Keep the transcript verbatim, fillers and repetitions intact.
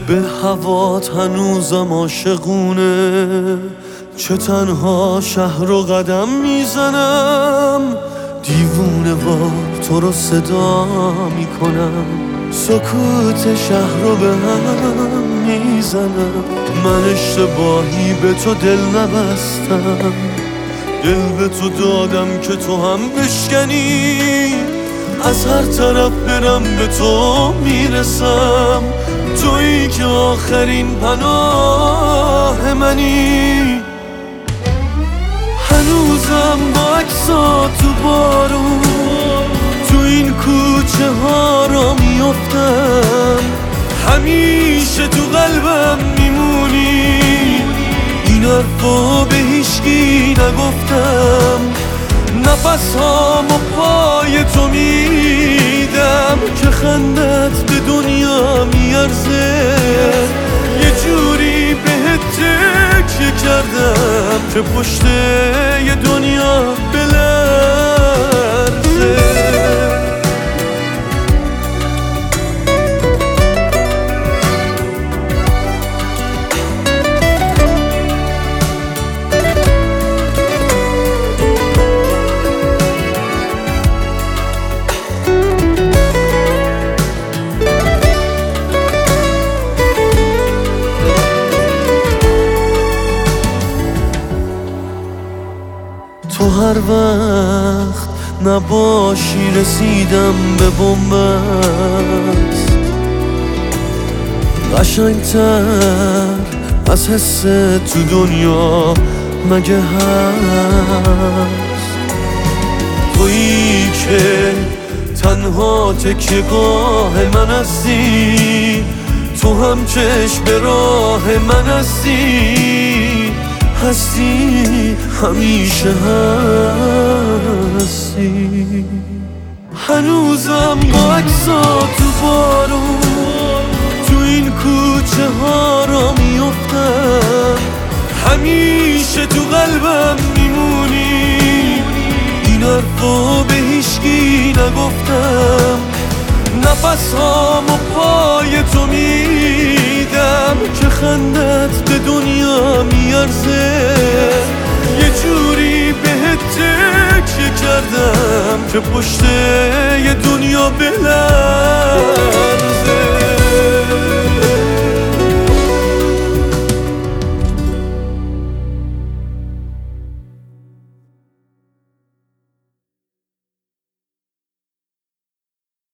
به هوات هنوزم عاشقونه، چه تنها شهر و قدم میزنم، دیوونه وار تو رو صدا میکنم، سکوت شهر رو به هم میزنم. من اشتباهی به تو دل نبستم، دل به تو دادم که تو هم بشکنی، از هر طرف برم به تو میرسم، تویی که آخرین پناه منی. هنوزم با عکسات تو بارون تو این کوچه ها را میافتم، همیشه تو قلبم میمونی، این حرفا به هیچکی نگفتم، نفس هامو پای تو میدم که خندت به دنیا میارزه، یه جوری بهت تکیه کردم که پشت یه دنیا بلرزه. تو هر وقت نباشی رسیدم به بنبست، قشنگتر از حس تو دنیا مگه هست؟ تویی که تنها تکیه‌گاه من هستی، تو هم چشم به راه من هستی، هستی همیشه هستی. هنوزم با عکسات تو بارون تو این کوچه ها را میافتم، همیشه تو قلبم میمونی، این حرفا به هیچکی نگفتم، نفس هامو پای تو میدم که خندت به دنیا میارزه، یه جوری بهت تکیه کردم که پشت یه دنیا بلرزه.